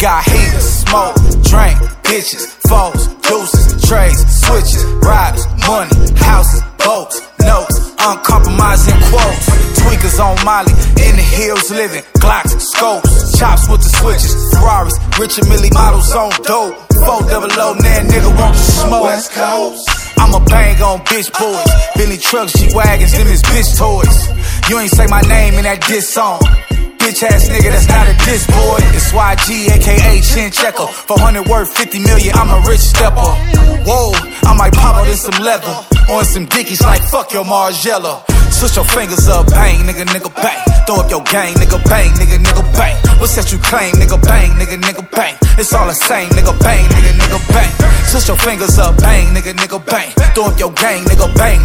got heaters, smoke, drink, bitches, foes, deuces, trays, switches, riders, money, houses, boats, notes, uncompromising quotes. Tweakers on Molly, in the hills living, Glocks, scopes, chops with the switches, Ferraris, Richard Mille models on dope. 400, now nigga want to smoke. West Coast. I'ma bang on bitch boys, Billy trucks, G-Wagons, them is bitch toys. You ain't say my name in that diss song. Bitch ass nigga, that's not a diss boy. It's YG, aka Chin Checker. 400 worth 50 million, I'm a rich stepper. Whoa, I might pop out in some leather. On some dickies like fuck your Margiela. Switch your fingers up, bang, nigga, bang. Throw up your gang, nigga, bang, nigga, bang. What's that you claim, nigga, bang, nigga, bang. It's all the same, nigga, bang, nigga, bang. Switch your fingers up, bang, nigga, bang. Throw up your gang, nigga, bang.